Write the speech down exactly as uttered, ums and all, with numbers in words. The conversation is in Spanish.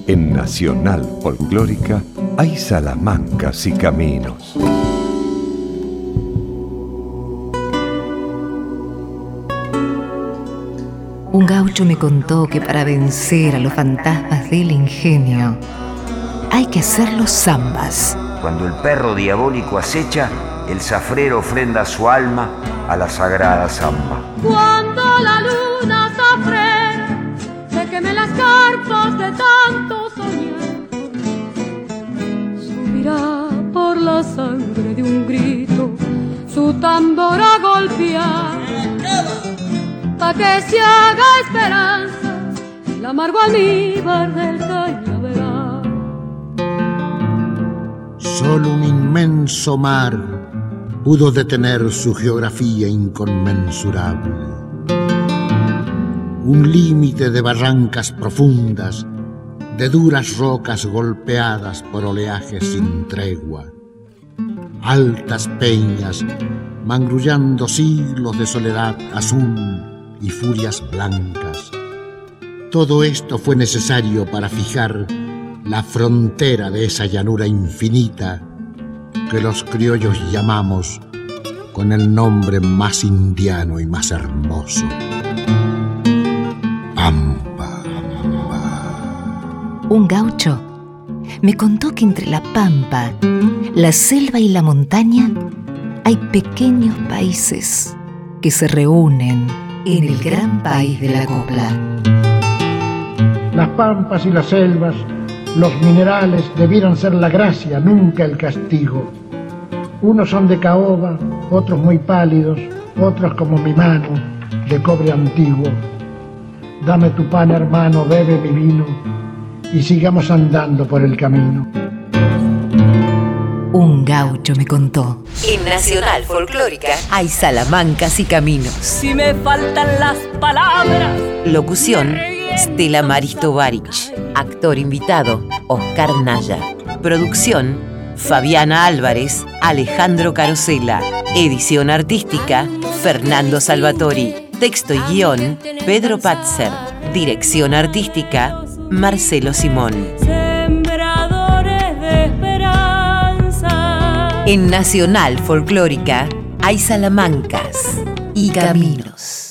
En Nacional Folclórica hay salamancas y caminos. Un gaucho me contó que para vencer a los fantasmas del ingenio hay que hacer los zambas. Cuando el perro diabólico acecha, el zafrero ofrenda su alma a la sagrada zamba. Cuando la luna zafrera se queme las carpas de tanto soñar, subirá por la sangre de un grito su tambor a golpear, pa' que se haga esperanza el amargo almíbar del cañaveral. Solo un inmenso mar pudo detener su geografía inconmensurable. Un límite de barrancas profundas, de duras rocas golpeadas por oleajes sin tregua, altas peñas mangrullando siglos de soledad azul y furias blancas. Todo esto fue necesario para fijar la frontera de esa llanura infinita que los criollos llamamos con el nombre más indiano y más hermoso: Pampa. Un gaucho me contó que entre la pampa, la selva y la montaña hay pequeños países que se reúnen en el gran país de la copla. Las pampas y las selvas, los minerales debieran ser la gracia, nunca el castigo. Unos son de caoba, otros muy pálidos, otros como mi mano, de cobre antiguo. Dame tu pan, hermano, bebe mi vino, y sigamos andando por el camino. Un gaucho me contó. En Nacional Folclórica hay salamancas y caminos. Si me faltan las palabras. Locución: Stella Maris Tovarich. Actor invitado: Oscar Naya. Producción: Fabiana Álvarez, Alejandro Carosella. Edición artística: Fernando Salvatori. Texto y guión: Pedro Patzer. Dirección artística: Marcelo Simón. Sembradores de esperanza. En Nacional Folclórica hay salamancas y caminos.